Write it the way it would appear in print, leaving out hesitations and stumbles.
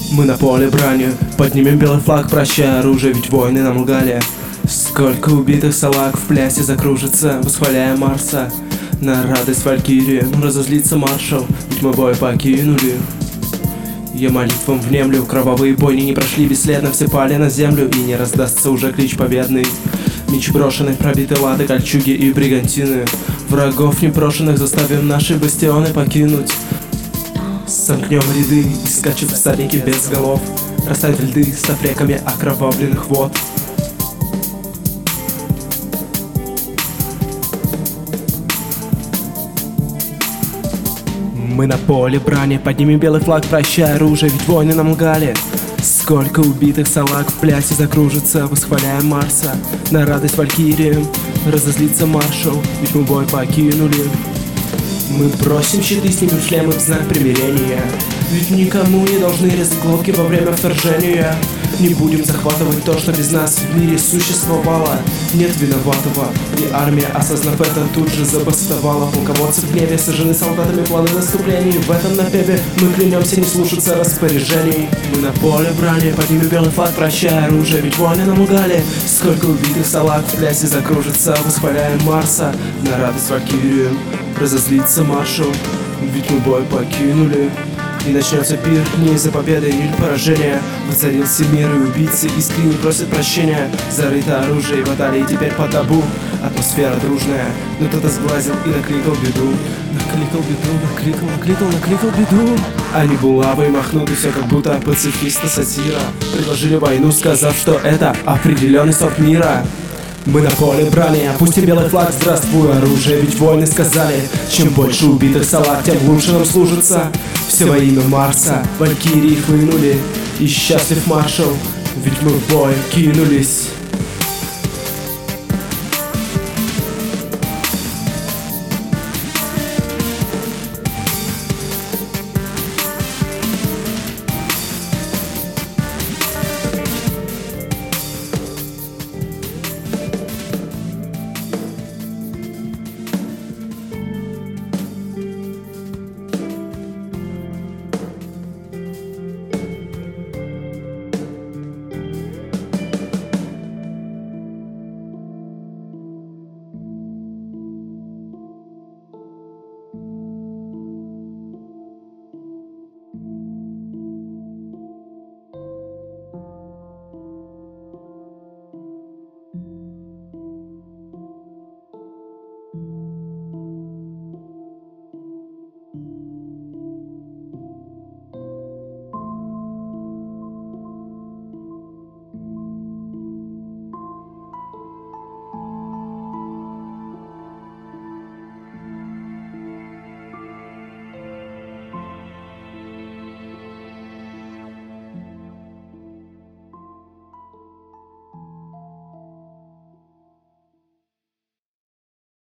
Мы на поле брани, поднимем белый флаг, прощая оружие, ведь войны нам лгали. Сколько убитых салаг в плясе закружится, восхваляя Марса. На радость Валькирии разозлится маршал, ведь мы бой покинули. Я молитвам внемлю, кровавые бойни не прошли бесследно, все пали на землю, и не раздастся уже клич победный. Меч брошенный, пробиты латы, кольчуги и бригантины. Врагов непрошенных заставим наши бастионы покинуть. Сомкнем ряды, и скачут всадники без голов. Растают льды с реками окровавленных вод. Мы на поле брани, поднимем белый флаг, прощая оружие, ведь войны нам лгали. Сколько убитых салаг в плясе закружится, восхваляя Марса. На радость Валькириям разозлится маршал, ведь мы бой покинули. Мы бросим щиты, снимем шлемы в знак примирения, ведь никому не должны резать глотки во время вторжения. Не будем захватывать то, что без нас в мире существовало. Нет виноватого, и армия, осознав это, тут же забастовала. Полководцы в гневе сожжены солдатами планы наступлений. В этом напеве мы клянемся не слушаться распоряжений. Мы на поле брани, поднимем белый флаг, прощая оружие, ведь войны нам лгали. Сколько убитых салаг в плясе закружится, восхваляя Марса. На радость Валькирию разозлится маршал, ведь мы бой покинули. И начнется пир не из-за победы или поражения. Воцарился мир, и убийцы искренне просят прощения. Зарыто оружие и баталии теперь по табу. Атмосфера дружная, но кто-то сглазил и накликал беду. Накликал беду. Они булавы махнут, и все как будто пацифиста-сатира. Предложили войну, сказав, что это определенный сорт мира. Мы на поле брани, опустим белый флаг, здравствуй оружие, ведь войны сказали. Чем больше убитых салаг, тем лучше нам служится. Все во имя Марса, Валькирии хлынули, и счастлив маршал, ведь мы в бой кинулись.